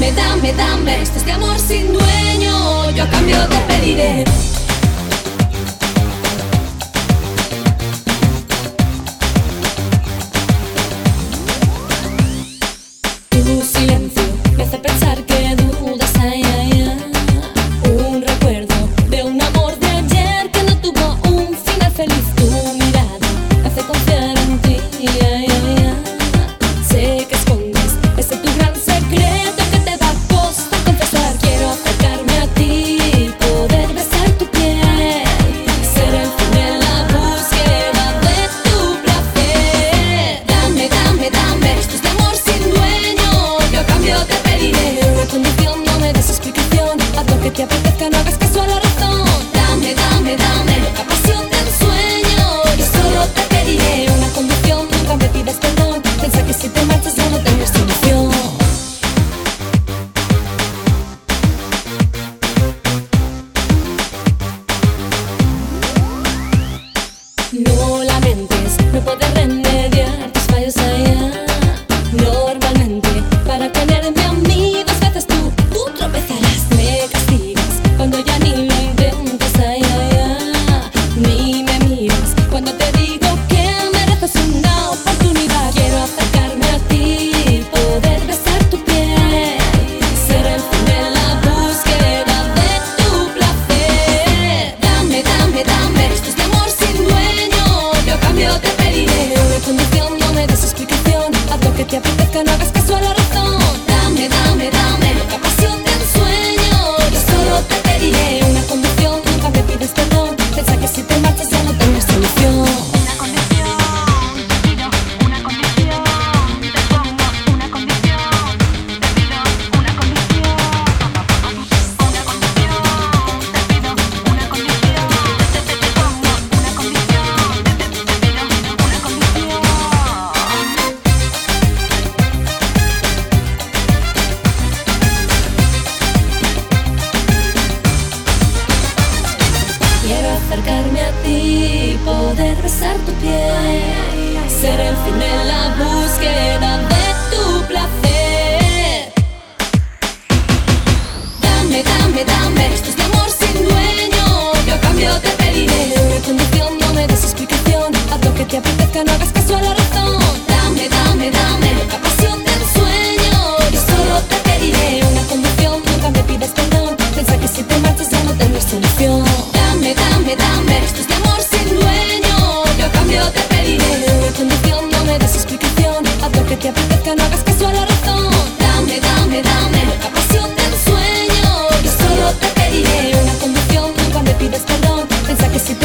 Dame, dame, esto es de amor sin dueño. Yo a cambio te pediré. Tu silencio me hace pensar que dudas, ay, ay, ay. Un recuerdo de un amor de ayer que no tuvo un final feliz. Tu mirada me hace confiar en ti, ay, ay, ay. Sé que escondes ese tu gran secreto que te da cosa confesar. Quiero acercarme a ti, poder besar tu piel, ser el fin de la búsqueda de tu placer. Dame, dame, dame, esto es de amor sin dueño. Yo a cambio te pediré una condición, no me des explicación. Haz lo que te apetezca, no hagas caso a la razón. Dame, dame, dame, loca pasión de ensueño. Yo solo te pediré una condición, nunca me pidas perdón. Piensa que si te marchas ya no tendrás solución. No lamentes, no puedes remediar tus fallos allá. Normalmente, para tenerme a mí dos veces tú tropezarás. Me castigas cuando ya ni lo intentas, ay, ay, ay. Ni me miras cuando te digo que mereces una oportunidad. Quiero acercarme a ti, poder besar tu piel, ser el fin de la búsqueda de tu placer. Dame, dame, dame, esto es de amor sin dueño. Yo a cambio te pediré una condición, no me des explicación. Haz lo que te apetezca, no hagas caso a la razón. Dame, dame, dame, loca pasión de ensueño. Yo solo te pediré una condición, nunca me pides perdón. Piensa que si te marchas ya no tendrás solución. Una condición, te pido una condición, te pongo una condición, te pido una condición, una condición, te pido una condición, te pongo una condición, te pido una condición. Quiero acercarme a ti, poder besar tu piel, ser el fin de la búsqueda de tu placer. Dame, dame, dame, esto es de amor sin dueño. Yo a cambio te pediré una condición, no me des explicación. Haz lo que te apetezca, no hagas caso a la razón. Dame, dame, dame, loca pasión de ensueño. Yo solo te pediré una condición, nunca me pidas perdón. Piensa que si te marchas ya no tendrás solución. Dame, dame, dame, esto es de amor sin dueño. Yo a cambio te pediré una condición, no me des explicación. Haz lo que te apetezca, no hagas caso a la razón. Dame, dame, dame, loca pasión de ensueño. Yo solo te pediré una condición, nunca me pidas perdón. Piensa que si te